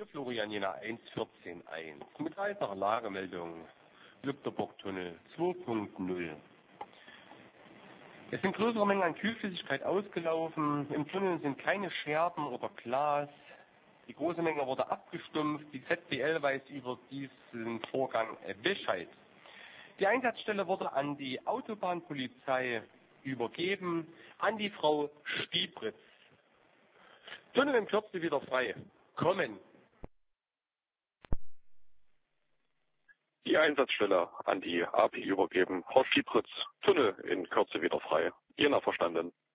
Hier Florian Jena 114.1 mit weiterer Lagemeldung. Lübterburg-Tunnel 2.0. Es sind größere Mengen an Kühlflüssigkeit ausgelaufen. Im Tunnel sind keine Scherben oder Glas. Die große Menge wurde abgestumpft. Die ZBL weiß über diesen Vorgang Bescheid. Die Einsatzstelle wurde an die Autobahnpolizei übergeben, an die Frau Stiebritz. Tunnel in Kürze wieder frei. Kommen! Die Einsatzstelle an die AP übergeben. Frau Stiebritz, Tunnel in Kürze wieder frei. Jena verstanden.